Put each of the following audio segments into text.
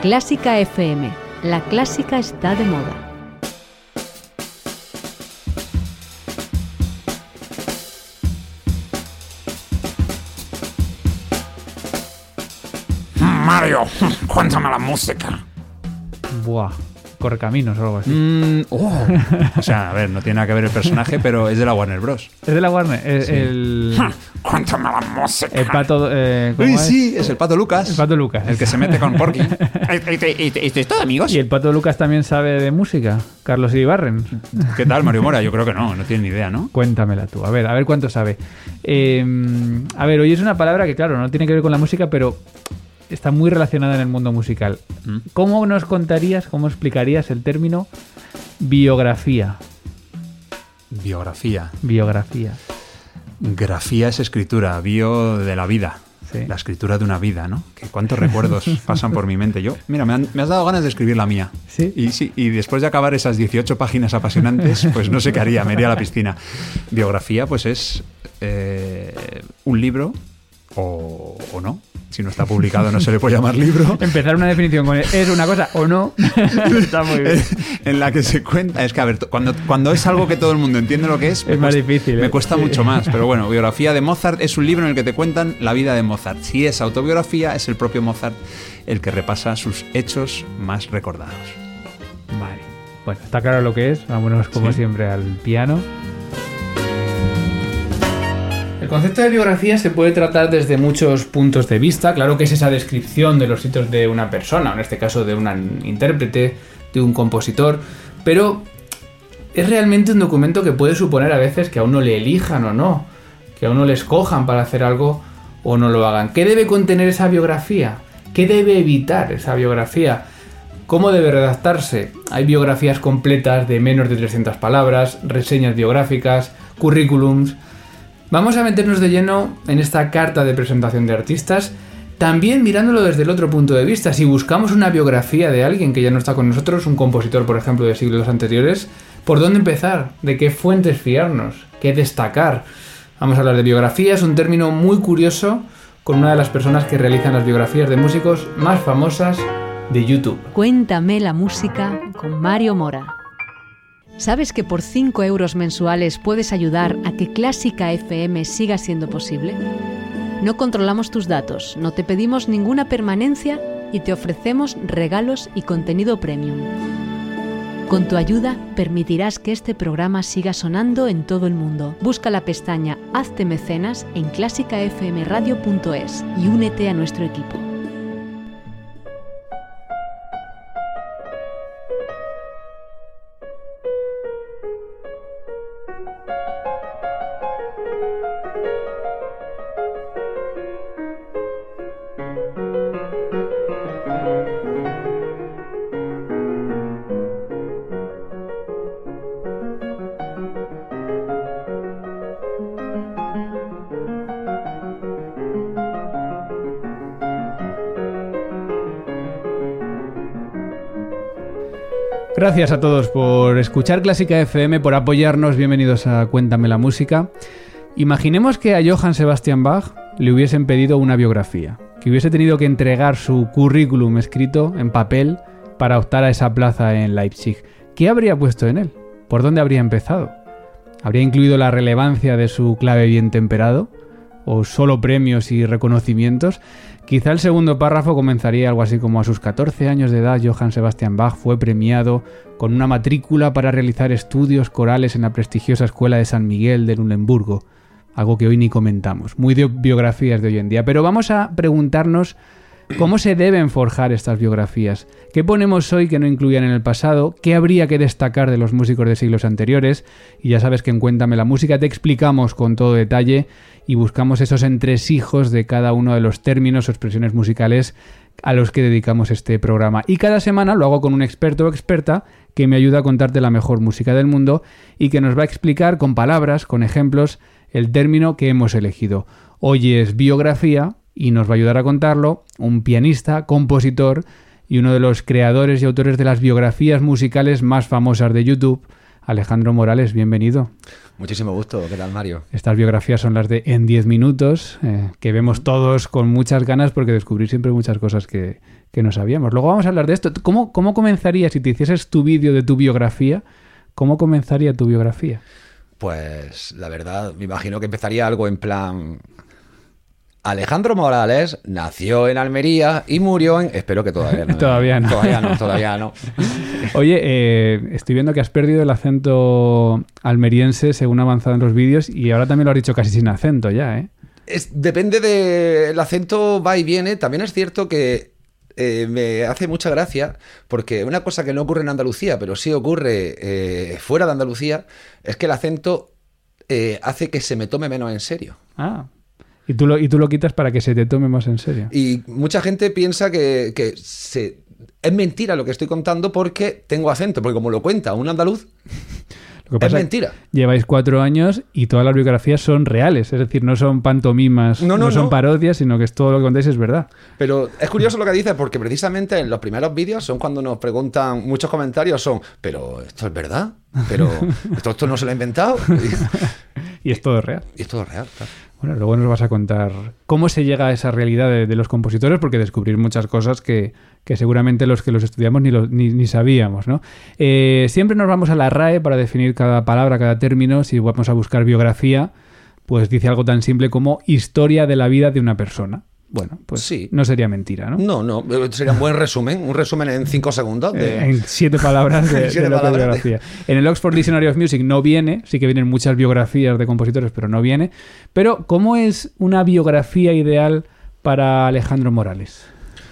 Clásica FM. La clásica está de moda. Mario, cuéntame la música. Buah, Correcaminos o algo así. O sea, a ver, no tiene nada que ver el personaje, pero es de la Warner Bros. Es de la Warner. Sí. Cuéntame la música. El pato... Uy, sí, es el Pato Lucas. El Pato Lucas. El que se mete con Porky. ¿Estáis todos amigos? ¿Y el Pato Lucas también sabe de música? Carlos Iribarren. ¿Qué tal, Mario Mora? Yo creo que no tiene ni idea, ¿no? Cuéntamela tú. A ver cuánto sabe. A ver, hoy es una palabra que, claro, no tiene que ver con la música, pero está muy relacionada en el mundo musical. ¿Cómo nos contarías, cómo explicarías el término biografía? Biografía. Grafía es escritura, bio de la vida. Sí. La escritura de una vida, ¿no? Que cuántos recuerdos pasan por mi mente. Yo, mira, me has dado ganas de escribir la mía. ¿Sí? Y después de acabar esas 18 páginas apasionantes, pues no sé qué haría, me iría a la piscina. Biografía, pues es un libro o no. Si no está publicado no se le puede llamar libro. Empezar una definición con ¿es una cosa o no? Está muy bien. En la que se cuenta... Es que, a ver, cuando es algo que todo el mundo entiende lo que es más difícil. Me cuesta mucho más. Pero bueno, biografía de Mozart es un libro en el que te cuentan la vida de Mozart. Si es autobiografía, es el propio Mozart el que repasa sus hechos más recordados. Vale. Bueno, está claro lo que es. Vámonos como siempre al piano. El concepto de biografía se puede tratar desde muchos puntos de vista. Claro que es esa descripción de los hitos de una persona, en este caso de un intérprete, de un compositor, pero es realmente un documento que puede suponer a veces que a uno le elijan o no, que a uno le escojan para hacer algo o no lo hagan. ¿Qué debe contener esa biografía? ¿Qué debe evitar esa biografía? ¿Cómo debe redactarse? Hay biografías completas de menos de 300 palabras, reseñas biográficas, currículums. Vamos a meternos de lleno en esta carta de presentación de artistas, también mirándolo desde el otro punto de vista. Si buscamos una biografía de alguien que ya no está con nosotros, un compositor, por ejemplo, de siglos anteriores, ¿por dónde empezar? ¿De qué fuentes fiarnos? ¿Qué destacar? Vamos a hablar de biografías, un término muy curioso, con una de las personas que realizan las biografías de músicos más famosas de YouTube. Cuéntame la música con Mario Mora. ¿Sabes que por 5 euros mensuales puedes ayudar a que Clásica FM siga siendo posible? No controlamos tus datos, no te pedimos ninguna permanencia y te ofrecemos regalos y contenido premium. Con tu ayuda permitirás que este programa siga sonando en todo el mundo. Busca la pestaña Hazte Mecenas en clásicafmradio.es y únete a nuestro equipo. Gracias a todos por escuchar Clásica FM, por apoyarnos. Bienvenidos a Cuéntame la música. Imaginemos que a Johann Sebastian Bach le hubiesen pedido una biografía, que hubiese tenido que entregar su currículum escrito en papel para optar a esa plaza en Leipzig. ¿Qué habría puesto en él? ¿Por dónde habría empezado? ¿Habría incluido la relevancia de su clave bien temperado? ¿O solo premios y reconocimientos? Quizá el segundo párrafo comenzaría algo así como: a sus 14 años de edad, Johann Sebastian Bach fue premiado con una matrícula para realizar estudios corales en la prestigiosa Escuela de San Miguel de Lunemburgo. Algo que hoy ni comentamos. Muy de biografías de hoy en día. Pero vamos a preguntarnos cómo se deben forjar estas biografías. ¿Qué ponemos hoy que no incluían en el pasado? ¿Qué habría que destacar de los músicos de siglos anteriores? Y ya sabes que en Cuéntame la música te explicamos con todo detalle y buscamos esos entresijos de cada uno de los términos o expresiones musicales a los que dedicamos este programa. Y cada semana lo hago con un experto o experta que me ayuda a contarte la mejor música del mundo y que nos va a explicar con palabras, con ejemplos, el término que hemos elegido. Hoy es biografía y nos va a ayudar a contarlo un pianista, compositor y uno de los creadores y autores de las biografías musicales más famosas de YouTube, Alejandro Morales. Bienvenido. Muchísimo gusto. ¿Qué tal, Mario? Estas biografías son las de En 10 minutos, que vemos todos con muchas ganas porque descubrir siempre muchas cosas que no sabíamos. Luego vamos a hablar de esto. ¿Cómo comenzaría, si te hicieses tu vídeo de tu biografía, cómo comenzaría tu biografía? Pues la verdad, me imagino que empezaría algo en plan... Alejandro Morales nació en Almería y murió en... Espero que todavía no. Todavía no. Oye, estoy viendo que has perdido el acento almeriense según ha avanzado en los vídeos y ahora también lo has dicho casi sin acento ya, ¿eh? Depende del acento, va y viene. También es cierto que me hace mucha gracia porque una cosa que no ocurre en Andalucía, pero sí ocurre fuera de Andalucía, es que el acento hace que se me tome menos en serio. Ah, y tú lo quitas para que se te tome más en serio. Y mucha gente piensa que es mentira lo que estoy contando porque tengo acento, porque como lo cuenta un andaluz, Lo que pasa es mentira. Lleváis 4 años y todas las biografías son reales, es decir, no son pantomimas, no son parodias, sino que todo lo que contáis es verdad. Pero es curioso lo que dices, porque precisamente en los primeros vídeos son cuando nos preguntan, muchos comentarios son, pero esto es verdad, pero esto no se lo ha inventado. Y es todo real. Y es todo real, claro. Bueno, luego nos vas a contar cómo se llega a esa realidad de los compositores, porque descubrir muchas cosas que seguramente los que los estudiamos ni sabíamos, ¿no? Siempre nos vamos a la RAE para definir cada palabra, cada término. Si vamos a buscar biografía, pues dice algo tan simple como historia de la vida de una persona. Bueno, pues sí. No sería mentira, ¿no? No, sería un buen resumen, un resumen en 5 segundos. En 7 palabras de biografía. En el Oxford Dictionary of Music no viene, sí que vienen muchas biografías de compositores, pero no viene. Pero, ¿cómo es una biografía ideal para Alejandro Morales?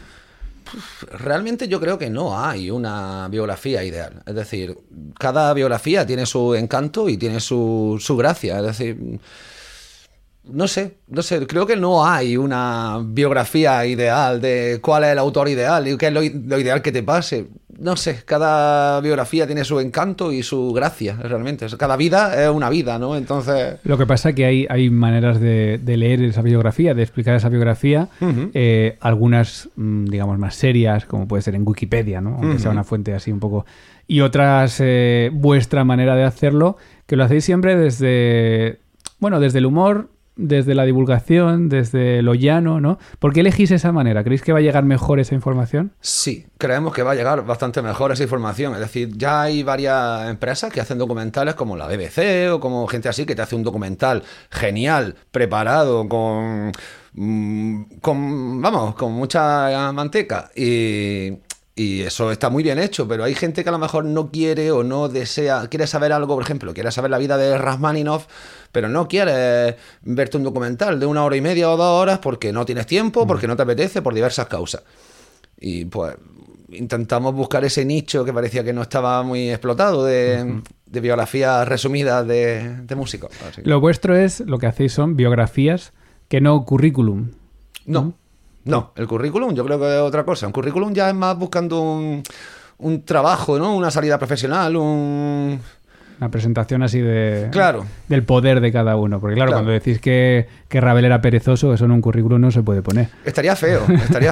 Realmente yo creo que no hay una biografía ideal. Es decir, cada biografía tiene su encanto y tiene su gracia. Es decir... No sé, creo que no hay una biografía ideal de cuál es el autor ideal y qué es lo ideal que te pase. No sé, cada biografía tiene su encanto y su gracia, realmente. Cada vida es una vida, ¿no? Entonces... Lo que pasa es que hay maneras de leer esa biografía, de explicar esa biografía, algunas, digamos, más serias, como puede ser en Wikipedia, ¿no? Aunque sea una fuente así un poco... Y otras, vuestra manera de hacerlo, que lo hacéis siempre desde el humor... Desde la divulgación, desde lo llano, ¿no? ¿Por qué elegís esa manera? ¿Creéis que va a llegar mejor esa información? Sí, creemos que va a llegar bastante mejor esa información. Es decir, ya hay varias empresas que hacen documentales como la BBC o como gente así que te hace un documental genial, preparado, con mucha manteca y eso está muy bien hecho, pero hay gente que a lo mejor no quiere o no desea, quiere saber algo, por ejemplo, quiere saber la vida de Rachmaninoff, pero no quiere verte un documental de 1 hora y media o 2 horas porque no tienes tiempo, porque no te apetece, por diversas causas. Y pues intentamos buscar ese nicho que parecía que no estaba muy explotado de biografías resumidas de músicos. Así. Lo vuestro es, lo que hacéis son biografías que no currículum. No, el currículum yo creo que es otra cosa. Un currículum ya es más buscando un trabajo, ¿no? Una salida profesional, una presentación así claro, del poder de cada uno. Porque claro, cuando decís que Ravel era perezoso, eso en un currículum no se puede poner. Estaría feo.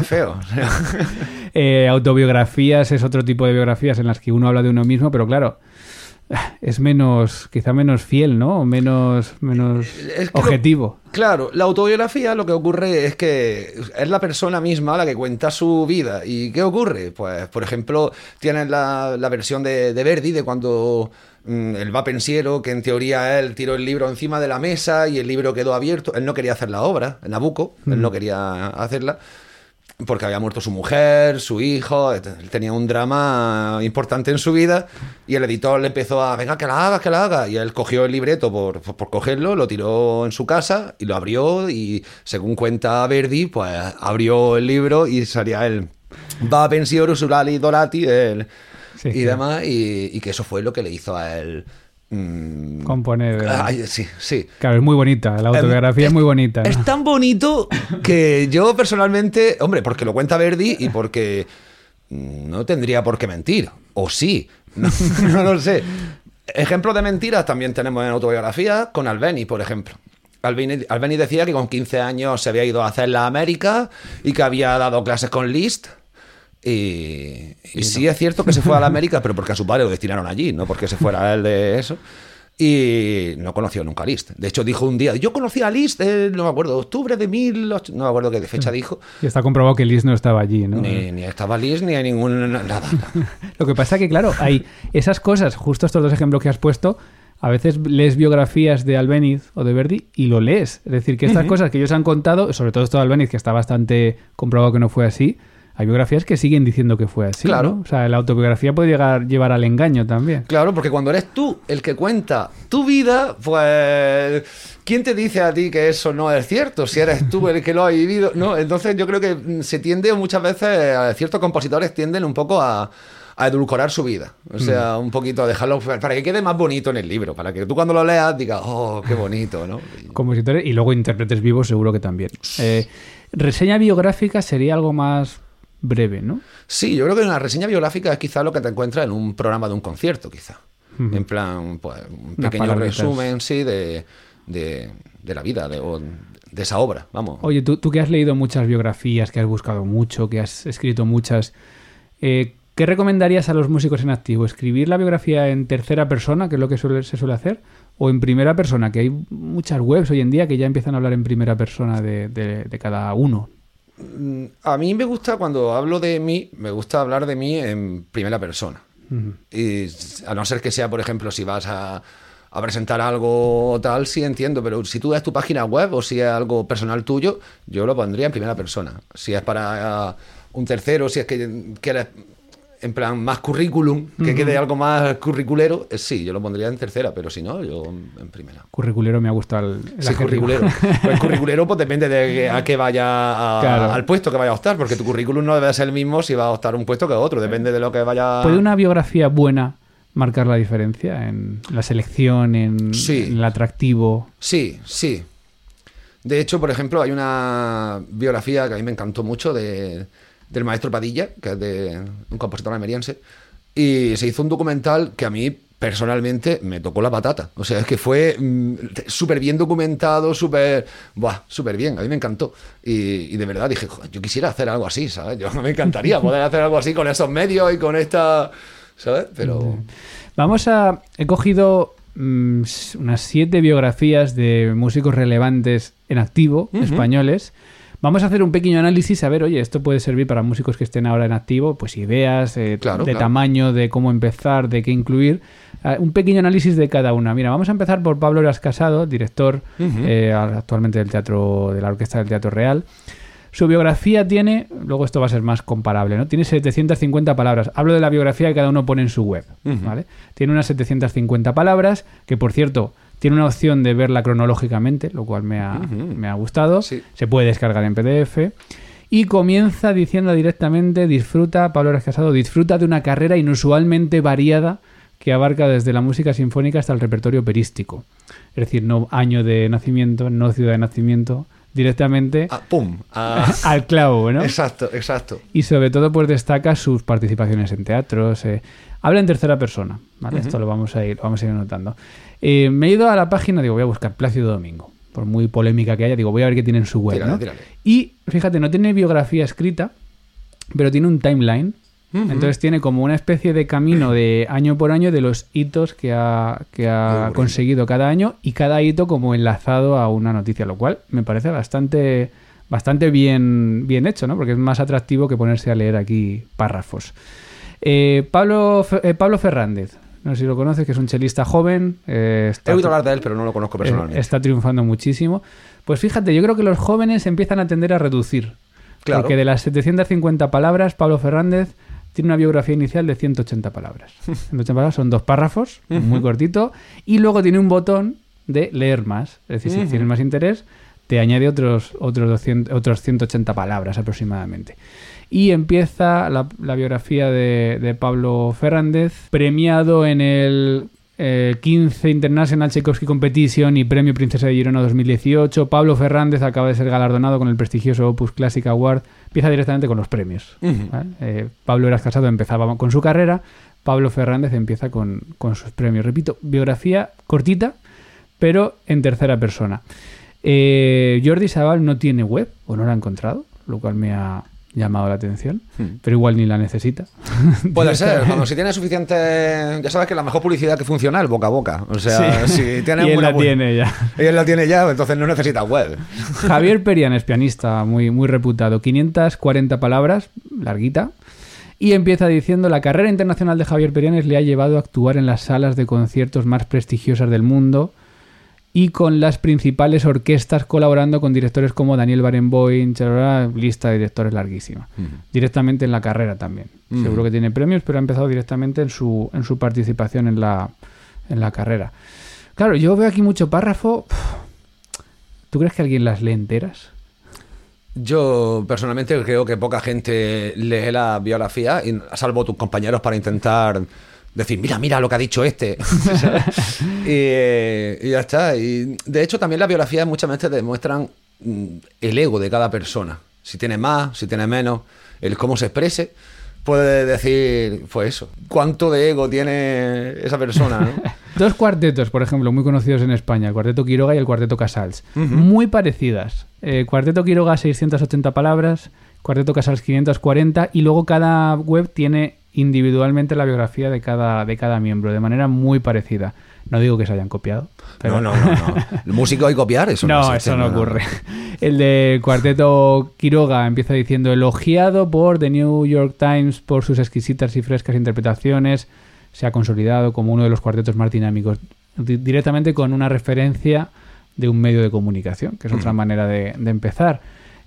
Autobiografías es otro tipo de biografías en las que uno habla de uno mismo, pero claro... Es quizá menos fiel, ¿no? O menos objetivo. Claro, la autobiografía lo que ocurre es que es la persona misma la que cuenta su vida. ¿Y qué ocurre? Pues, por ejemplo, tienes la versión de Verdi de cuando el va pensiero, que en teoría él tiró el libro encima de la mesa y el libro quedó abierto. Él no quería hacer la obra, en Nabucco, él no quería hacerla. Porque había muerto su mujer, su hijo, él tenía un drama importante en su vida y el editor le empezó a, venga, que la haga. Y él cogió el libreto por cogerlo, lo tiró en su casa y lo abrió y según cuenta Verdi, pues abrió el libro y salía él, va pensiero usurali dorati, y demás, y que eso fue lo que le hizo a él... componer. Sí. Claro, es muy bonita. La autobiografía es muy bonita, ¿no? Es tan bonito que yo personalmente, hombre, porque lo cuenta Verdi y porque no tendría por qué mentir. O sí. No lo sé. Ejemplos de mentiras también tenemos en autobiografía con Albeni, por ejemplo. Albeni decía que con 15 años se había ido a hacer la América y que había dado clases con Liszt. Y sí es cierto que se fue a la América, pero porque a su padre lo destinaron allí, no porque se fuera él de eso. Y no conoció nunca a Liszt. De hecho, dijo un día, yo conocí a Liszt, no me acuerdo, octubre de 1800, no me acuerdo qué fecha dijo. Y está comprobado que Liszt no estaba allí, ¿no? Ni estaba Liszt, ni hay ningún... Nada. Lo que pasa que, claro, hay esas cosas, justo estos dos ejemplos que has puesto, a veces lees biografías de Albéniz o de Verdi y lo lees. Es decir, que estas cosas que ellos han contado, sobre todo esto de Albéniz, que está bastante comprobado que no fue así, hay biografías que siguen diciendo que fue así, claro, ¿no? O sea, la autobiografía puede llevar al engaño también. Claro, porque cuando eres tú el que cuenta tu vida, pues... ¿quién te dice a ti que eso no es cierto? Si eres tú el que lo ha vivido, ¿no? Entonces yo creo que se tiende muchas veces, ciertos compositores tienden un poco a edulcorar su vida. O sea, un poquito a dejarlo para que quede más bonito en el libro, para que tú cuando lo leas digas, oh, qué bonito, ¿no? Compositores y luego intérpretes vivos seguro que también. Reseña biográfica sería algo más breve, ¿no? Sí, yo creo que una reseña biográfica es quizá lo que te encuentras en un programa de un concierto, quizá. En plan, pues, un pequeño resumen, sí, de la vida, de esa obra, vamos. Oye, tú que has leído muchas biografías, que has buscado mucho, que has escrito muchas, ¿qué recomendarías a los músicos en activo? ¿Escribir la biografía en tercera persona, que es lo que se suele hacer? ¿O en primera persona? Que hay muchas webs hoy en día que ya empiezan a hablar en primera persona de cada uno. A mí me gusta, cuando hablo de mí, me gusta hablar de mí en primera persona. Y a no ser que sea, por ejemplo, si vas a presentar algo o tal, sí entiendo, pero si tú das tu página web o si es algo personal tuyo, yo lo pondría en primera persona. Si es para un tercero, si es que quieres en plan más currículum, que quede algo más curriculero, sí, yo lo pondría en tercera, pero si no, yo en primera. Curriculero me ha gustado sí, curriculero. Pues curriculero pues depende de a qué vaya claro, al puesto que vaya a optar, porque tu currículum no debe ser el mismo si va a optar un puesto que otro, depende de lo que vaya... ¿Puede una biografía buena marcar la diferencia en la selección, en el atractivo? Sí, sí. De hecho, por ejemplo, hay una biografía que a mí me encantó mucho del maestro Padilla, que es de un compositor almeriense, y se hizo un documental que a mí personalmente me tocó la patata. O sea, es que fue súper bien documentado, súper bien, a mí me encantó. Y de verdad dije, yo quisiera hacer algo así, ¿sabes? Yo me encantaría poder hacer algo así con esos medios y con esta... ¿sabes? Pero... He cogido unas 7 biografías de músicos relevantes en activo, españoles. Vamos a hacer un pequeño análisis, a ver, oye, esto puede servir para músicos que estén ahora en activo, pues ideas, claro. Tamaño, de cómo empezar, de qué incluir. Un pequeño análisis de cada una. Mira, vamos a empezar por Pablo Eras Casado, director actualmente de la Orquesta del Teatro Real. Su biografía tiene, luego esto va a ser más comparable, ¿no? Tiene 750 palabras. Hablo de la biografía que cada uno pone en su web, ¿vale? Tiene unas 750 palabras, que por cierto... Tiene una opción de verla cronológicamente, lo cual me ha gustado. Sí. Se puede descargar en PDF. Y comienza diciendo directamente, Pablo Eras Casado, disfruta de una carrera inusualmente variada que abarca desde la música sinfónica hasta el repertorio operístico. Es decir, no año de nacimiento, no ciudad de nacimiento, directamente al clavo, ¿no? Exacto. Y sobre todo pues destaca sus participaciones en teatros. Habla en tercera persona, ¿vale? Esto lo vamos a ir anotando. Me he ido a la página, digo, voy a buscar Plácido Domingo, por muy polémica que haya, digo, voy a ver qué tiene en su web, ¿no? Tírale. Y fíjate, no tiene biografía escrita, pero tiene un timeline. Entonces tiene como una especie de camino de año por año de los hitos que ha conseguido cada año, y cada hito como enlazado a una noticia, lo cual me parece bastante bien hecho, ¿no? Porque es más atractivo que ponerse a leer aquí párrafos. Pablo Fernández, no sé si lo conoces, que es un chelista joven. He oído hablar de él, pero no lo conozco personalmente. Está triunfando muchísimo. Pues fíjate, yo creo que los jóvenes empiezan a tender a reducir. Claro. Porque de las 750 palabras, Pablo Fernández tiene una biografía inicial de 180 palabras. 180 palabras son 2 párrafos, muy cortito, y luego tiene un botón de leer más. Es decir, si tienes más interés, te añade otros 180 palabras aproximadamente. Y empieza la biografía de Pablo Fernández, premiado en el 15 International Tchaikovsky Competition y Premio Princesa de Girona 2018. Pablo Fernández acaba de ser galardonado con el prestigioso Opus Classic Award. Empieza directamente con los premios. ¿Vale? Pablo Eras Casado empezaba con su carrera, Pablo Fernández empieza con sus premios. Repito, biografía cortita, pero en tercera persona. Jordi Sabal no tiene web, o no la ha encontrado, lo cual me ha llamado la atención, pero igual ni la necesita. Puede ser, cuando si tienes suficiente... Ya sabes que la mejor publicidad que funciona es boca a boca. O sea, si tienes y él una la tiene ya. Él la tiene ya, entonces no necesita web. Javier Perián es pianista muy, muy reputado. 540 palabras, larguita. Y empieza diciendo: la carrera internacional de Javier Periánes le ha llevado a actuar en las salas de conciertos más prestigiosas del mundo y con las principales orquestas, colaborando con directores como Daniel Barenboim, lista de directores larguísima. Directamente en la carrera también. Seguro que tiene premios, pero ha empezado directamente en su participación en la carrera. Claro, yo veo aquí mucho párrafo. ¿Tú crees que alguien las lee enteras? Yo personalmente creo que poca gente lee la biografía, salvo tus compañeros, para intentar decir, mira lo que ha dicho este. y ya está. Y de hecho también las biografías muchas veces demuestran el ego de cada persona. Si tiene más, si tiene menos, el cómo se exprese. Puede decir, pues eso, cuánto de ego tiene esa persona, ¿no? Dos cuartetos, por ejemplo, muy conocidos en España, el Cuarteto Quiroga y el Cuarteto Casals. Muy parecidas. Cuarteto Quiroga, 680 palabras, Cuarteto Casals, 540, y luego cada web tiene individualmente la biografía de cada miembro, de manera muy parecida. No digo que se hayan copiado. Pero... No. ¿El músico hay copiar? Eso no, eso no ocurre. El de Cuarteto Quiroga empieza diciendo: elogiado por The New York Times por sus exquisitas y frescas interpretaciones, se ha consolidado como uno de los cuartetos más dinámicos, directamente con una referencia de un medio de comunicación, que es otra manera de empezar.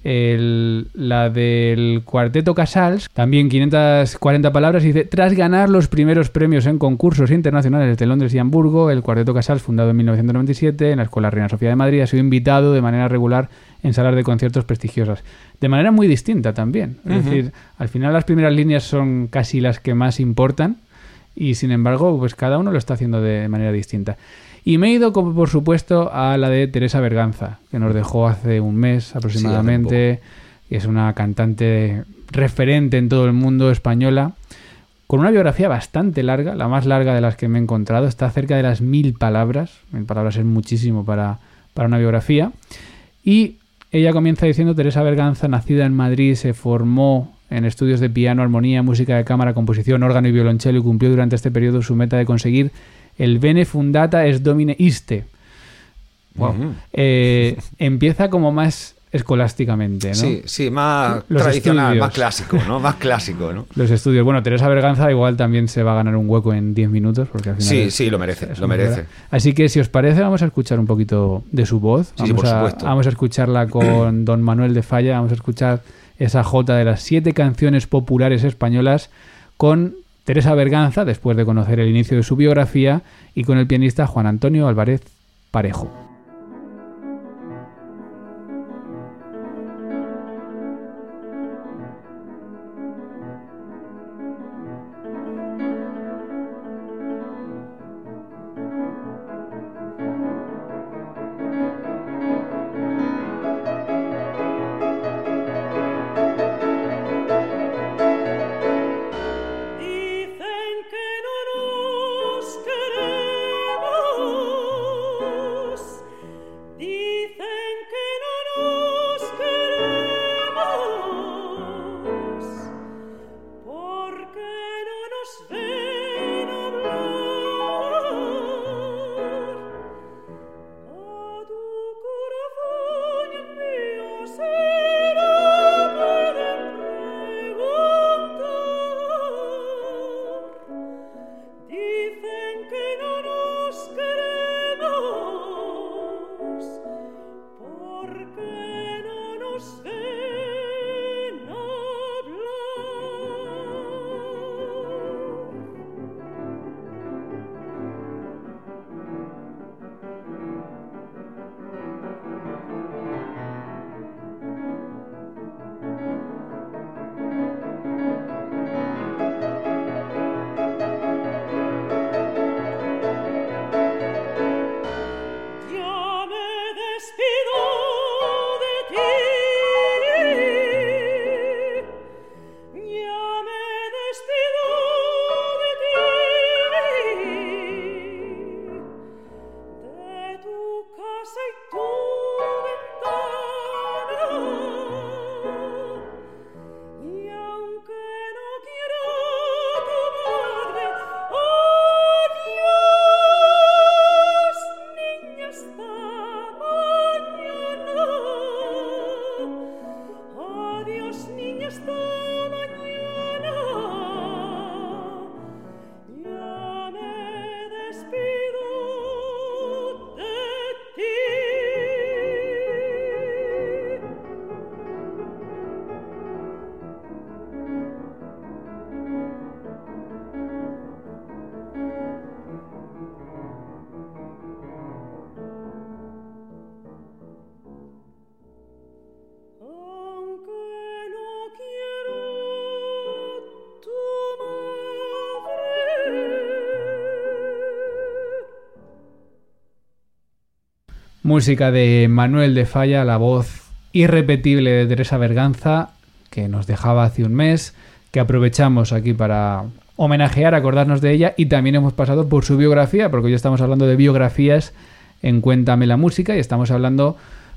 La del Cuarteto Casals, también 540 palabras, dice: tras ganar los primeros premios en concursos internacionales de Londres y Hamburgo, el Cuarteto Casals, fundado en 1997 en la Escuela Reina Sofía de Madrid, ha sido invitado de manera regular en salas de conciertos prestigiosas, de manera muy distinta también. Es decir, al final las primeras líneas son casi las que más importan, y sin embargo, pues cada uno lo está haciendo de manera distinta. Y me he ido, como por supuesto, a la de Teresa Berganza, que nos dejó hace un mes aproximadamente, que es una cantante referente en todo el mundo, española, con una biografía bastante larga, la más larga de las que me he encontrado, está cerca de las 1000 palabras. 1000 palabras es muchísimo para una biografía. Y ella comienza diciendo: Teresa Berganza, nacida en Madrid, se formó en estudios de piano, armonía, música de cámara, composición, órgano y violonchelo, y cumplió durante este periodo su meta de conseguir el bene fundata es domine iste. Wow. Empieza como más escolásticamente, ¿no? Sí, más los tradicional, estudios. más clásico, ¿no? Más clásico, ¿no? Los estudios. Bueno, Teresa Berganza igual también se va a ganar un hueco en 10 minutos, porque al final Sí, lo merece, lo merece. Así que, si os parece, vamos a escuchar un poquito de su voz. Sí, por supuesto. Vamos a escucharla con Don Manuel de Falla, vamos a escuchar esa jota de las 7 canciones populares españolas con Teresa Berganza, después de conocer el inicio de su biografía, y con el pianista Juan Antonio Álvarez Parejo. Dicen que no nos queremos. Música de Manuel de Falla, la voz irrepetible de Teresa Berganza, que nos dejaba hace un mes, que aprovechamos aquí para homenajear, acordarnos de ella, y también hemos pasado por su biografía, porque hoy estamos hablando de biografías en Cuéntame la Música, y estamos hablando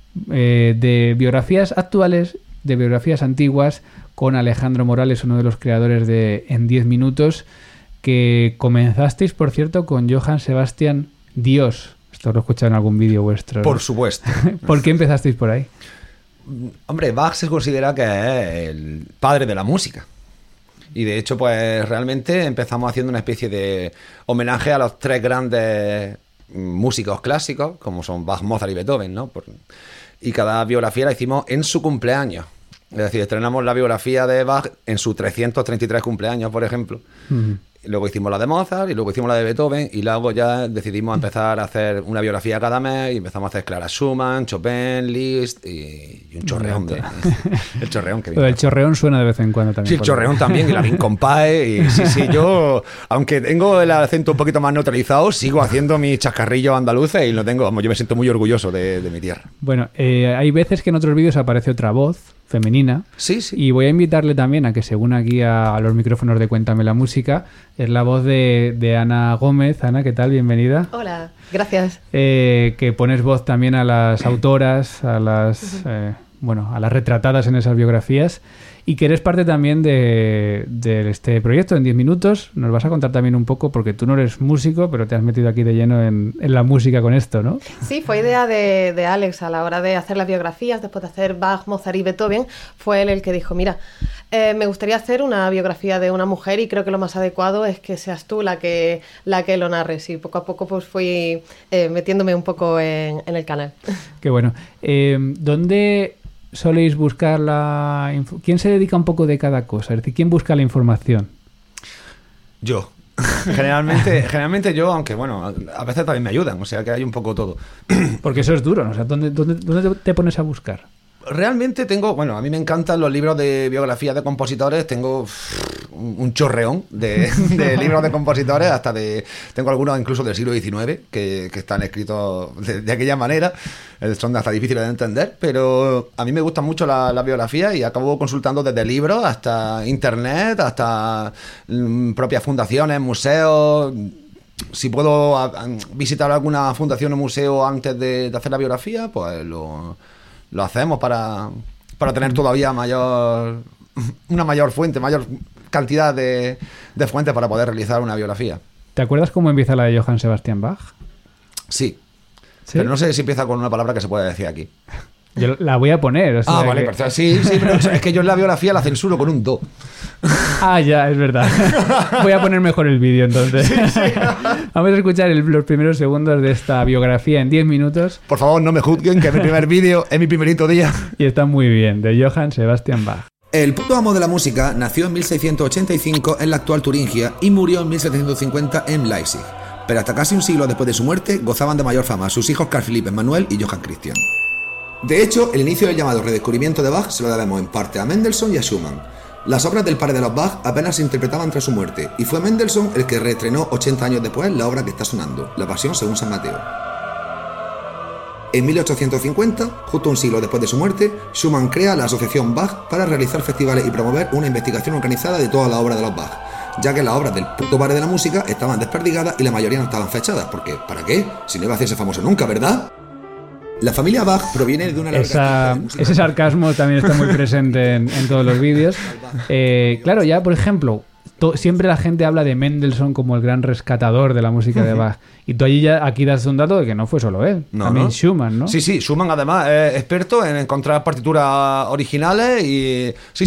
de biografías actuales, de biografías antiguas, con Alejandro Morales, uno de los creadores de En 10 minutos, que comenzasteis, por cierto, con Johann Sebastian Dios. Esto lo he escuchado en algún vídeo vuestro, ¿no? Por supuesto. ¿Por qué empezasteis por ahí? Hombre, Bach se considera que es el padre de la música. Y de hecho, pues realmente empezamos haciendo una especie de homenaje a los tres grandes músicos clásicos, como son Bach, Mozart y Beethoven, ¿no? Y cada biografía la hicimos en su cumpleaños. Es decir, estrenamos la biografía de Bach en su 333 cumpleaños, por ejemplo. Uh-huh. Luego hicimos la de Mozart y luego hicimos la de Beethoven, y luego ya decidimos empezar a hacer una biografía cada mes y empezamos a hacer Clara Schumann, Chopin, Liszt y un chorreón de... El chorreón que viene. El chorreón suena de vez en cuando también. Sí, el chorreón también, y la Vincompae, y sí, yo, aunque tengo el acento un poquito más neutralizado, sigo haciendo mis chascarrillos andaluces y lo tengo, yo me siento muy orgulloso de mi tierra. Bueno, hay veces que en otros vídeos aparece otra voz femenina. Sí, sí. Y voy a invitarle también a que se una aquí a los micrófonos de Cuéntame la Música. Es la voz de Ana Gómez. Ana, ¿qué tal? Bienvenida. Hola, gracias. Que pones voz también a las autoras, a las a las retratadas en esas biografías, y que eres parte también de este proyecto en 10 minutos. Nos vas a contar también un poco, porque tú no eres músico, pero te has metido aquí de lleno en la música con esto, ¿no? Sí, fue idea de Alex a la hora de hacer las biografías. Después de hacer Bach, Mozart y Beethoven, fue él el que dijo, mira, me gustaría hacer una biografía de una mujer y creo que lo más adecuado es que seas tú la que lo narres, y poco a poco pues fui metiéndome un poco en el canal. Qué bueno. ¿Dónde soléis buscar ¿Quién se dedica un poco de cada cosa? Es decir, ¿quién busca la información? Yo. Generalmente yo, aunque bueno, a veces también me ayudan, o sea que hay un poco todo. Porque eso es duro, ¿no? O sea, ¿dónde te pones a buscar? Realmente a mí me encantan los libros de biografías de compositores, tengo un chorreón de libros de compositores, tengo algunos incluso del siglo XIX que están escritos de aquella manera, son hasta difíciles de entender, pero a mí me gustan mucho las biografías y acabo consultando desde libros hasta internet, hasta propias fundaciones, museos. Si puedo visitar alguna fundación o museo antes de hacer la biografía, pues lo hacemos para tener todavía una mayor fuente, mayor cantidad de fuentes para poder realizar una biografía. ¿Te acuerdas cómo empieza la de Johann Sebastian Bach? Sí. Pero no sé si empieza con una palabra que se puede decir aquí. Yo la voy a poner. O sea vale, perfecto. Sí, pero es que yo en la biografía la censuro con un do. Ya, es verdad. Voy a poner mejor el vídeo entonces. Sí. Vamos a escuchar los primeros segundos de esta biografía en 10 minutos. Por favor, no me juzguen, que es mi primer vídeo, es mi primerito día. Y está muy bien, de Johann Sebastian Bach. El puto amo de la música nació en 1685 en la actual Turingia y murió en 1750 en Leipzig. Pero hasta casi un siglo después de su muerte gozaban de mayor fama sus hijos Carl Philipp Emanuel y Johann Christian. De hecho, el inicio del llamado redescubrimiento de Bach se lo debemos en parte a Mendelssohn y a Schumann. Las obras del padre de los Bach apenas se interpretaban tras su muerte, y fue Mendelssohn el que reestrenó 80 años después la obra que está sonando, La Pasión según San Mateo. En 1850, justo un siglo después de su muerte, Schumann crea la Asociación Bach para realizar festivales y promover una investigación organizada de toda la obra de los Bach, ya que las obras del puto padre de la música estaban desperdigadas y la mayoría no estaban fechadas, porque ¿para qué? Si no iba a hacerse famoso nunca, ¿verdad? La familia Bach proviene de una larga... Ese sarcasmo también está muy presente en todos los vídeos. Claro, ya, por ejemplo, siempre la gente habla de Mendelssohn como el gran rescatador de la música de Bach. Y tú aquí das un dato de que no fue solo él. También Schumann, ¿no? Sí, Schumann además es experto en encontrar partituras originales y... Sí.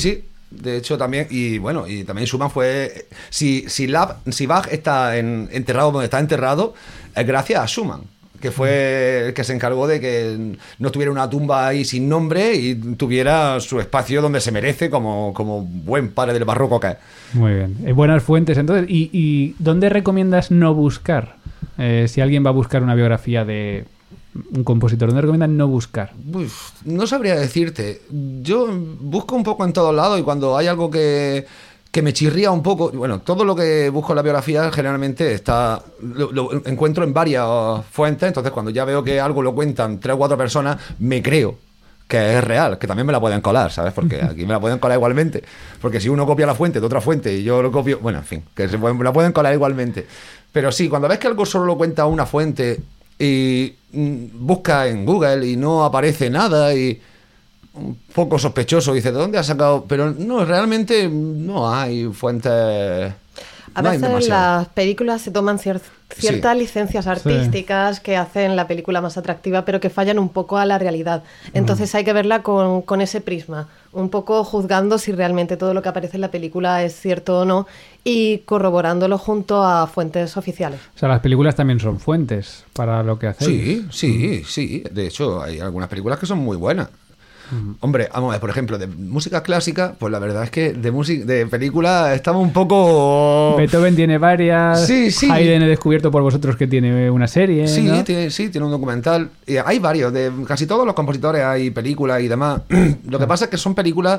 De hecho, también, y también Schumann fue... Si Bach está enterrado donde está enterrado, es gracias a Schumann, que fue el que se encargó de que no tuviera una tumba ahí sin nombre y tuviera su espacio donde se merece como buen padre del barroco que es. Muy bien. Buenas fuentes, entonces. ¿Y dónde recomiendas no buscar? Si alguien va a buscar una biografía de un compositor, ¿dónde recomiendas no buscar? Uf, no sabría decirte. Yo busco un poco en todos lados y cuando hay algo que me chirría un poco, bueno, todo lo que busco en la biografía generalmente lo encuentro en varias fuentes, entonces cuando ya veo que algo lo cuentan 3 o 4 personas, me creo que es real, que también me la pueden colar, ¿sabes? Porque aquí me la pueden colar igualmente, porque si uno copia la fuente de otra fuente y yo lo copio, bueno, en fin, que me la pueden colar igualmente. Pero sí, cuando ves que algo solo lo cuenta una fuente y busca en Google y no aparece nada y un poco sospechoso, dice, ¿de dónde has sacado? Pero no, realmente no hay fuentes. A no hay veces demasiado. las películas se toman ciertas licencias artísticas que hacen la película más atractiva, pero que fallan un poco a la realidad. Entonces hay que verla con ese prisma, un poco juzgando si realmente todo lo que aparece en la película es cierto o no y corroborándolo junto a fuentes oficiales. O sea, las películas también son fuentes para lo que hacéis. Sí. De hecho, hay algunas películas que son muy buenas. Hombre, vamos a ver, por ejemplo, de música clásica, pues la verdad es que de película estamos un poco... Beethoven tiene varias. Sí. Haydn he descubierto por vosotros que tiene una serie. Sí, ¿no? tiene un documental. Y hay varios, de casi todos los compositores hay películas y demás. Lo que pasa es que son películas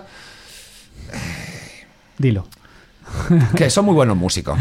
Dilo. que son muy buenos músicos.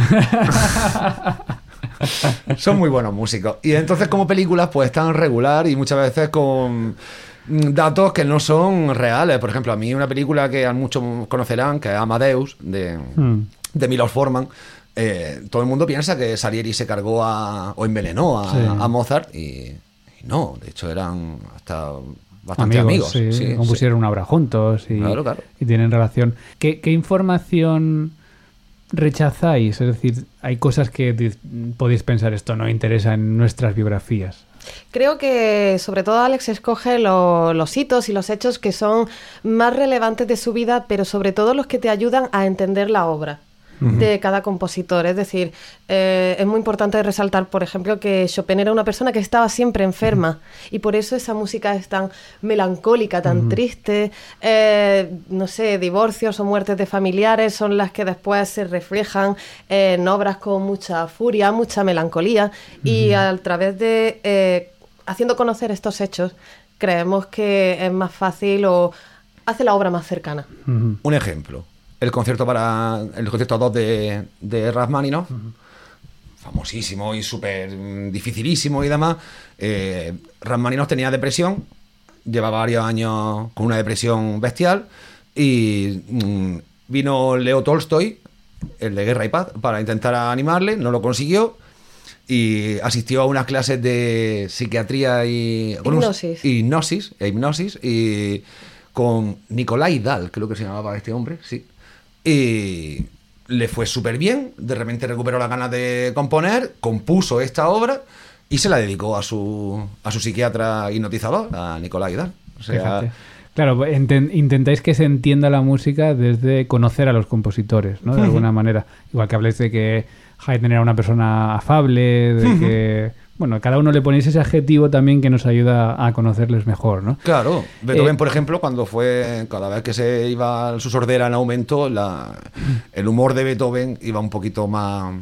Son muy buenos músicos. Y entonces como películas pues están regular y muchas veces con datos que no son reales. Por ejemplo, a mí una película que muchos conocerán, que es Amadeus, de Milos Forman, todo el mundo piensa que Salieri se cargó o envenenó a Mozart y no, de hecho eran hasta bastante amigos. Sí, compusieron una obra juntos y, claro. y tienen relación. ¿Qué información rechazáis? Es decir, hay cosas que podéis pensar, esto no interesa en nuestras biografías. Creo que sobre todo Alex escoge los hitos y los hechos que son más relevantes de su vida, pero sobre todo los que te ayudan a entender la obra de cada compositor. Es decir, es muy importante resaltar, por ejemplo, que Chopin era una persona que estaba siempre enferma y por eso esa música es tan melancólica, tan triste. No sé, divorcios o muertes de familiares son las que después se reflejan en obras con mucha furia, mucha melancolía y a través de haciendo conocer estos hechos creemos que es más fácil o hace la obra más cercana. Un ejemplo. El concierto 2 de Rachmaninoff, famosísimo y súper dificilísimo y demás. Rachmaninoff tenía depresión, llevaba varios años con una depresión bestial y vino Leo Tolstoy, el de Guerra y Paz, para intentar animarle, no lo consiguió y asistió a unas clases de psiquiatría y hipnosis y con Nikolai Dahl, creo que se llamaba este hombre, sí. Y le fue súper bien, de repente recuperó las ganas de componer, compuso esta obra y se la dedicó a su psiquiatra hipnotizador, a Nikolai Dahl. O sea, fíjate. Claro, intentáis que se entienda la música desde conocer a los compositores, ¿no? De alguna manera. Igual que habléis de que Haydn era una persona afable, de que... Bueno, cada uno le ponéis ese adjetivo también que nos ayuda a conocerles mejor, ¿no? Claro. Beethoven, por ejemplo, cada vez que se iba su sordera en aumento, el humor de Beethoven iba un poquito más...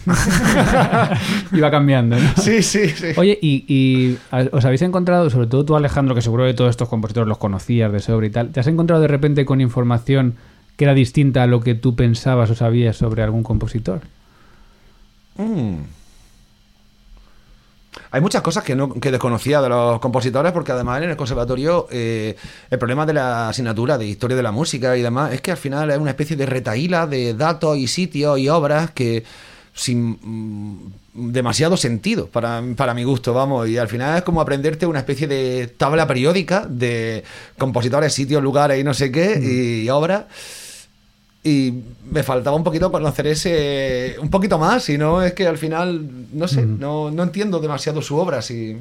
Iba cambiando, ¿no? Sí. Oye, y os habéis encontrado, sobre todo tú, Alejandro, que seguro de todos estos compositores los conocías de sobra y tal, ¿te has encontrado de repente con información que era distinta a lo que tú pensabas o sabías sobre algún compositor? Hay muchas cosas que desconocía de los compositores porque además en el conservatorio el problema de la asignatura de historia de la música y demás es que al final es una especie de retahíla de datos y sitios y obras que sin demasiado sentido para mi gusto, vamos, y al final es como aprenderte una especie de tabla periódica de compositores, sitios, lugares y no sé qué y obras. Y me faltaba un poquito conocer un poquito más, y no es que al final, no sé, no entiendo demasiado su obra.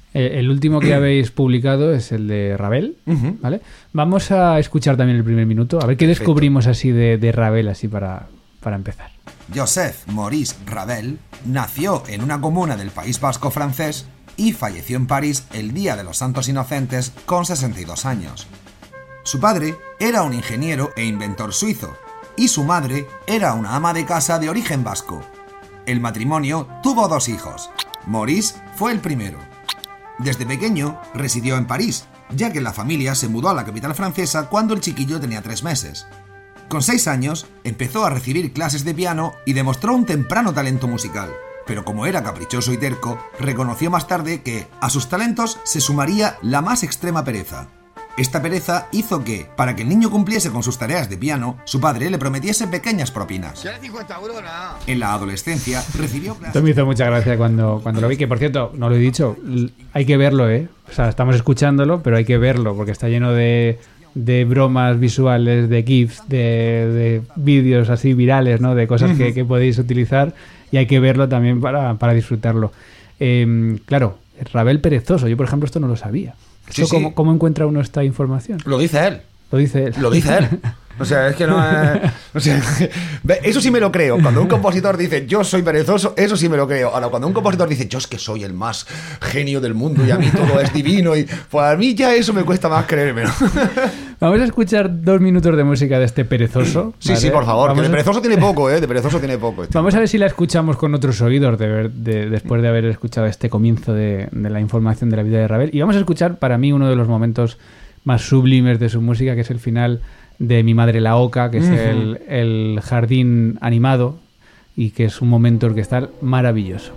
El último que habéis publicado es el de Ravel, ¿vale? Vamos a escuchar también el primer minuto, a ver qué descubrimos así de Ravel, así para empezar. Joseph Maurice Ravel nació en una comuna del País Vasco francés y falleció en París el Día de los Santos Inocentes con 62 años. Su padre era un ingeniero e inventor suizo y su madre era una ama de casa de origen vasco. El matrimonio tuvo 2 hijos. Maurice fue el primero. Desde pequeño residió en París, ya que la familia se mudó a la capital francesa cuando el chiquillo tenía 3 meses. Con 6 años empezó a recibir clases de piano y demostró un temprano talento musical, pero como era caprichoso y terco, reconoció más tarde que a sus talentos se sumaría la más extrema pereza. Esta pereza hizo que, para que el niño cumpliese con sus tareas de piano, su padre le prometiese pequeñas propinas. En la adolescencia recibió clases... Esto me hizo mucha gracia cuando lo vi, que por cierto, no lo he dicho, hay que verlo, ¿eh? O sea, estamos escuchándolo, pero hay que verlo, porque está lleno de bromas visuales, de GIFs, de vídeos así virales, ¿no? De cosas que podéis utilizar, y hay que verlo también para disfrutarlo. Claro, Ravel perezoso, yo por ejemplo esto no lo sabía. Sí, sí. ¿Cómo encuentra uno esta información? Lo dice él. Lo dice él. Lo dice él. O sea, es que no es... O sea, eso sí me lo creo. Cuando un compositor dice, yo soy perezoso, eso sí me lo creo. Ahora, cuando un compositor dice, yo es que soy el más genio del mundo y a mí todo es divino, y pues a mí ya eso me cuesta más creérmelo. Vamos a escuchar 2 minutos de música de este perezoso. Sí, ¿vale? sí, por favor. Vamos Que de perezoso tiene poco, ¿eh? De perezoso tiene poco. Vamos a ver si la escuchamos con otros oídos después de haber escuchado este comienzo de la información de la vida de Ravel. Y vamos a escuchar, para mí, uno de los momentos más sublimes de su música, que es el final de Mi madre la oca, que es el jardín animado, y que es un momento orquestal maravilloso.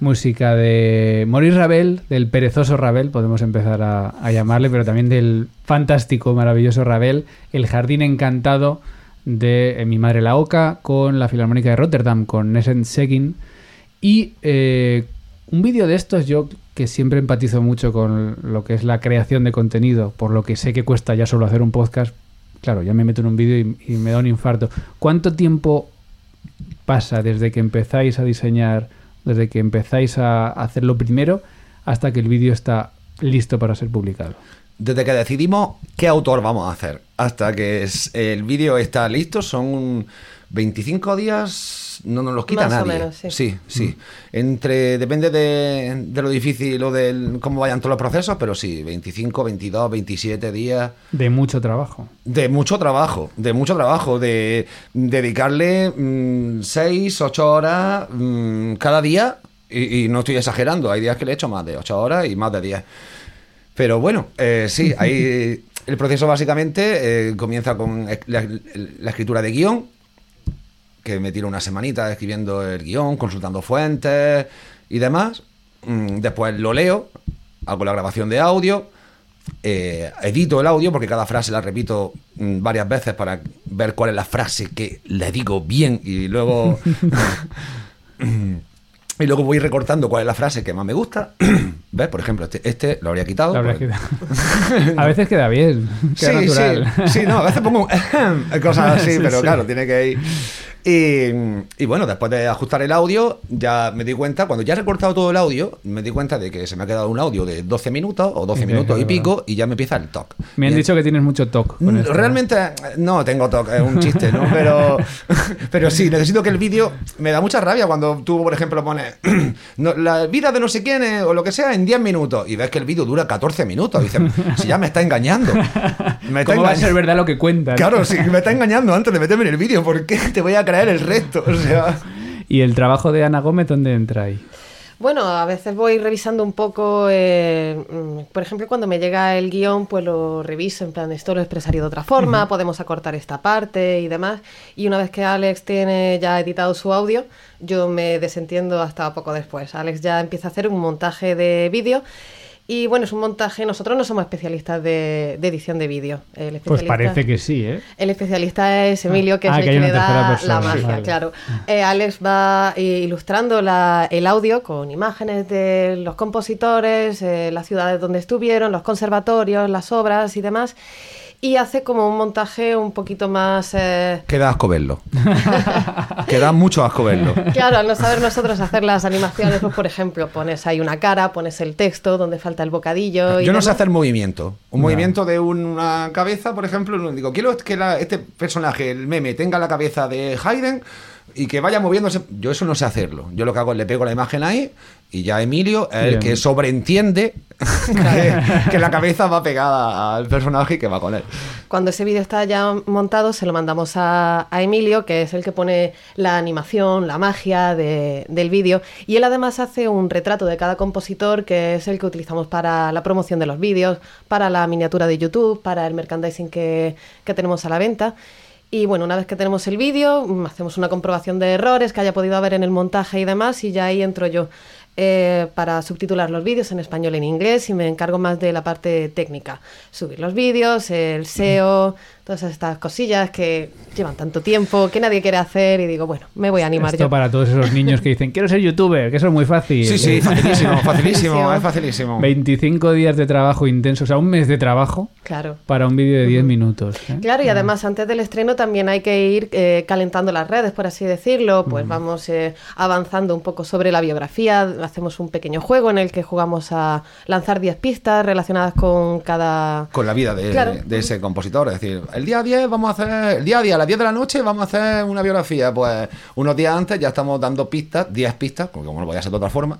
música de Maurice Ravel, del perezoso Ravel, podemos empezar a llamarle, pero también del fantástico, maravilloso Ravel, El jardín encantado de Mi madre la oca, con la Filarmónica de Rotterdam, con Nessen Seguin. Y un vídeo de estos, yo que siempre empatizo mucho con lo que es la creación de contenido, por lo que sé que cuesta ya solo hacer un podcast, claro, ya me meto en un vídeo y me da un infarto. ¿Cuánto tiempo pasa desde que empezáis a diseñar, desde que empezáis a hacerlo primero, hasta que el vídeo está listo para ser publicado? Desde que decidimos qué autor vamos a hacer hasta que el vídeo está listo son 25 días, no nos los quita Más o nadie. menos, sí. Sí. Depende de lo difícil o de cómo vayan todos los procesos, pero sí, 25, 22, 27 días. De mucho trabajo. De mucho trabajo, de dedicarle 6, 8 horas cada día, y no estoy exagerando, hay días que le he hecho más de 8 horas y más de 10. Pero bueno, sí, ahí el proceso básicamente comienza con la escritura de guión, que me tiro una semanita escribiendo el guión, consultando fuentes y demás. Después lo leo, hago la grabación de audio, edito el audio porque cada frase la repito varias veces para ver cuál es la frase que le digo bien y luego... Y luego voy recortando cuál es la frase que más me gusta. ¿Ves? Por ejemplo, este lo habría quitado. Lo habría quitado. A veces queda bien, queda natural. Sí, no, a veces pongo cosas así, Sí, pero sí. claro, tiene que ir. Y bueno, después de ajustar el audio, ya me di cuenta, cuando ya he recortado todo el audio, me di cuenta de que se me ha quedado un audio de 12 minutos o 12 minutos y pico, y ya me empieza el TOC. Me han dicho que tienes mucho TOC con esto. Realmente no tengo TOC, es un chiste, ¿no? Pero sí, necesito que el vídeo... Me da mucha rabia cuando tú, por ejemplo, pones la vida de no sé quién o lo que sea en 10 minutos y ves que el vídeo dura 14 minutos. Y dices, si ya me está engañando. ¿Cómo va a ser verdad lo que cuentas? Claro, sí, me está engañando antes de meterme en el vídeo. ¿Por qué te voy a creer el resto? O sea... ¿Y el trabajo de Ana Gómez dónde entra ahí? Bueno, a veces voy revisando un poco, por ejemplo, cuando me llega el guión, pues lo reviso, en plan, esto lo expresaría de otra forma, podemos acortar esta parte y demás. Y una vez que Alex tiene ya editado su audio, yo me desentiendo hasta poco después. Alex ya empieza a hacer un montaje de vídeo. Y bueno, es un montaje, nosotros no somos especialistas de edición de vídeo. Pues parece que sí, ¿eh? El especialista es Emilio, que es el que hay que una le tercera da persona, la magia, vale. claro. Alex va ilustrando el audio con imágenes de los compositores, las ciudades donde estuvieron, los conservatorios, las obras y demás. Y hace como un montaje un poquito más... Queda asco verlo. Queda mucho asco verlo. Claro, al no saber nosotros hacer las animaciones, pues por ejemplo, pones ahí una cara, pones el texto donde falta el bocadillo... Yo no sé demás. hacer movimiento. Un movimiento de una cabeza, por ejemplo, digo, quiero que este personaje, el meme, tenga la cabeza de Haydn y que vaya moviéndose. Yo eso no sé hacerlo. Yo lo que hago es le pego la imagen ahí y ya Emilio es el Bien. que sobreentiende que la cabeza va pegada al personaje y que va con él. Cuando ese vídeo está ya montado, se lo mandamos a Emilio, que es el que pone la animación, la magia del vídeo. Y él además hace un retrato de cada compositor, que es el que utilizamos para la promoción de los vídeos, para la miniatura de YouTube, para el merchandising que tenemos a la venta. Y bueno, una vez que tenemos el vídeo, hacemos una comprobación de errores que haya podido haber en el montaje y demás, y ya ahí entro yo para subtitular los vídeos en español y en inglés, y me encargo más de la parte técnica, subir los vídeos, el SEO, todas estas cosillas que llevan tanto tiempo, que nadie quiere hacer, y digo, bueno, me voy a animar Esto yo. para todos esos niños que dicen, quiero ser youtuber, que eso es muy fácil. Sí, facilísimo, es facilísimo. 25 días de trabajo intenso, o sea, un mes de trabajo Claro. para un vídeo de 10 minutos. ¿eh? Claro, y además antes del estreno también hay que ir calentando las redes, por así decirlo, pues vamos avanzando un poco sobre la biografía, hacemos un pequeño juego en el que jugamos a lanzar 10 pistas relacionadas con cada... Con la vida Claro. de ese compositor. Es decir, el día 10 vamos a hacer, el día a día, a las 10 de la noche vamos a hacer una biografía. Pues unos días antes ya estamos dando pistas, 10 pistas, porque como no podía ser de otra forma,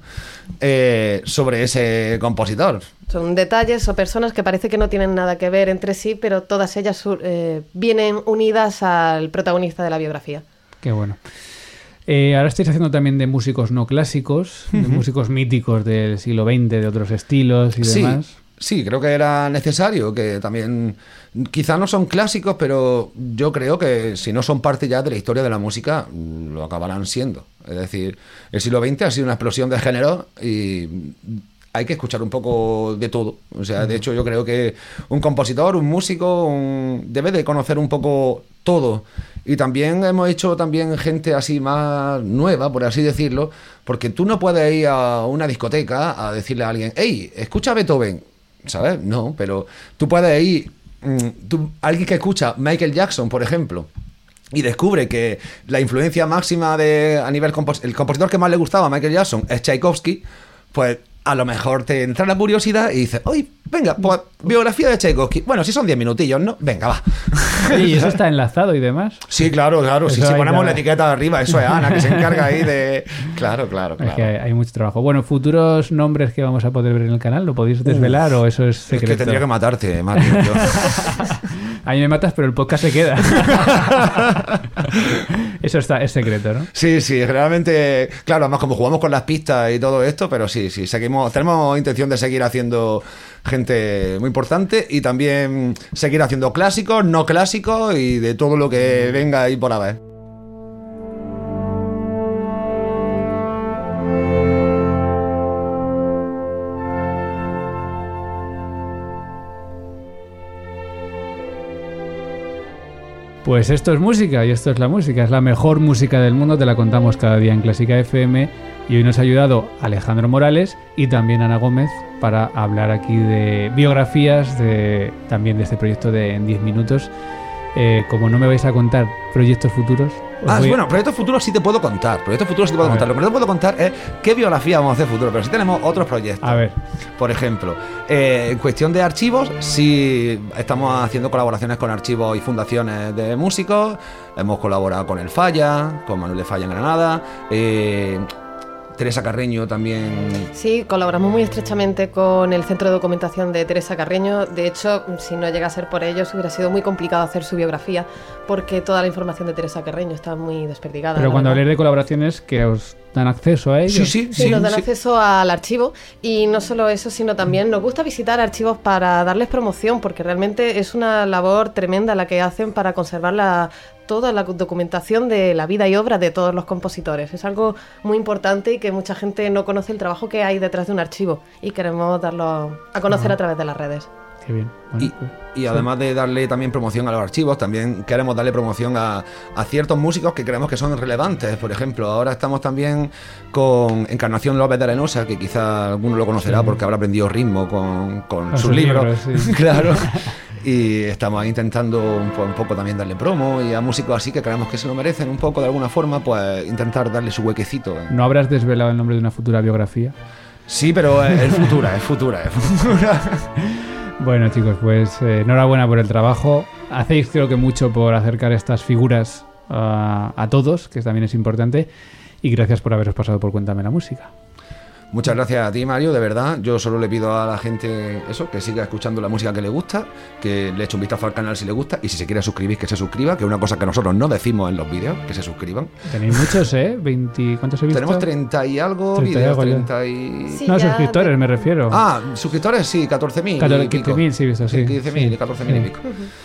sobre ese compositor. Son detalles o personas que parece que no tienen nada que ver entre sí, pero todas ellas vienen unidas al protagonista de la biografía. Qué bueno. Ahora estáis haciendo también de músicos no clásicos, de músicos míticos del siglo XX, de otros estilos y Sí. demás. sí, creo que era necesario, que también quizás no son clásicos, pero yo creo que si no son parte ya de la historia de la música, lo acabarán siendo. Es decir, el siglo XX ha sido una explosión de género y hay que escuchar un poco de todo. O sea, de hecho yo creo que un compositor, un músico, debe de conocer un poco todo. Y también hemos hecho gente así más nueva, por así decirlo, porque tú no puedes ir a una discoteca a decirle a alguien, hey, escucha Beethoven, ¿sabes? No, pero tú puedes ir, alguien que escucha Michael Jackson, por ejemplo, y descubre que la influencia máxima a nivel el compositor que más le gustaba a Michael Jackson es Tchaikovsky, pues a lo mejor te entra la curiosidad y dices, oye, venga, pues biografía de Tchaikovsky. Bueno, si son 10 minutillos, ¿no? Venga, va. ¿Y eso está enlazado y demás? Sí, claro. Si ponemos la etiqueta de arriba, eso es Ana, que se encarga ahí de... Claro. Es que hay mucho trabajo. Bueno, futuros nombres que vamos a poder ver en el canal, ¿lo podéis desvelar o eso es secreto? Es que tendría que matarte, Mario. A mí me matas, pero el podcast se queda. Eso es secreto, ¿no? Sí, realmente, claro, además como jugamos con las pistas y todo esto, pero sí, tenemos intención de seguir haciendo gente muy importante y también seguir haciendo clásicos, no clásicos y de todo lo que venga ahí por haber. Pues esto es música y esto es la música. Es la mejor música del mundo, te la contamos cada día en Clásica FM. Y hoy nos ha ayudado Alejandro Morales y también Ana Gómez para hablar aquí de biografías, también de este proyecto de En 10 minutos. Como no me vais a contar proyectos futuros... Bueno, proyectos futuros sí te puedo contar. Lo que no te puedo contar es qué biografía vamos a hacer futuro, pero sí tenemos otros proyectos. A ver. Por ejemplo, en cuestión de archivos, sí estamos haciendo colaboraciones con archivos y fundaciones de músicos. Hemos colaborado con El Falla, con Manuel de Falla en Granada. Teresa Carreño también. Sí, colaboramos muy estrechamente con el Centro de Documentación de Teresa Carreño. De hecho, si no llega a ser por ellos, hubiera sido muy complicado hacer su biografía, porque toda la información de Teresa Carreño está muy desperdigada. Pero cuando habléis de colaboraciones, ¿que os dan acceso a ellos? Sí, nos dan acceso al archivo. Y no solo eso, sino también nos gusta visitar archivos para darles promoción, porque realmente es una labor tremenda la que hacen para conservar toda la documentación de la vida y obra de todos los compositores. Es algo muy importante y que mucha gente no conoce el trabajo que hay detrás de un archivo y queremos darlo a conocer a través de las redes. Qué bien. Bueno, y además de darle también promoción a los archivos, también queremos darle promoción a ciertos músicos que creemos que son relevantes. Por ejemplo, ahora estamos también con Encarnación López de Arenosa, que quizá alguno lo conocerá porque habrá aprendido ritmo con sus libros. Sí. Claro. Y estamos intentando un poco también darle promo y a músicos así que creemos que se lo merecen un poco de alguna forma, pues intentar darle su huequecito. ¿No habrás desvelado el nombre de una futura biografía? Sí, pero es futura. Bueno, chicos, pues enhorabuena por el trabajo. Hacéis creo que mucho por acercar estas figuras a todos, que también es importante. Y gracias por haberos pasado por Cuéntame la Música. Muchas gracias a ti, Mario, de verdad. Yo solo le pido a la gente eso, que siga escuchando la música que le gusta, que le eche un vistazo al canal si le gusta y si se quiere suscribir, que se suscriba, que es una cosa que nosotros no decimos en los vídeos, que se suscriban. Tenéis muchos, ¿eh? ¿Cuántos he visto? Tenemos 30 y algo vídeos, 30 y... Sí, no, suscriptores me refiero. Suscriptores sí, 14.000. 15.000 sí he visto, sí. 15.000 y 14.000 y pico.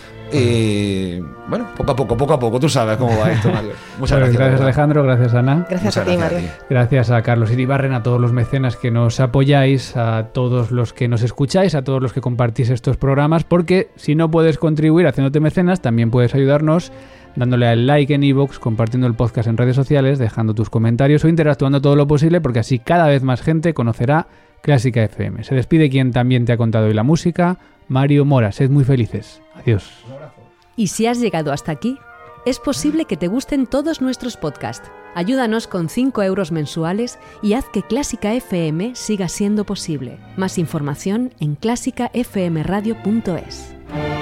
Y bueno, poco a poco, tú sabes cómo va esto, Mario. Muchas gracias. Gracias, Alejandro, gracias, Ana. Gracias a ti, Mario. Gracias a Carlos Iribarren, a todos los mecenas que nos apoyáis, a todos los que nos escucháis, a todos los que compartís estos programas, porque si no puedes contribuir haciéndote mecenas, también puedes ayudarnos dándole al like en iVoox, compartiendo el podcast en redes sociales, dejando tus comentarios o interactuando todo lo posible, porque así cada vez más gente conocerá Clásica FM. Se despide quien también te ha contado hoy la música, Mario Mora. Sed muy felices. Adiós. Y si has llegado hasta aquí, es posible que te gusten todos nuestros podcasts. Ayúdanos con 5 euros mensuales y haz que Clásica FM siga siendo posible. Más información en clásicafmradio.es.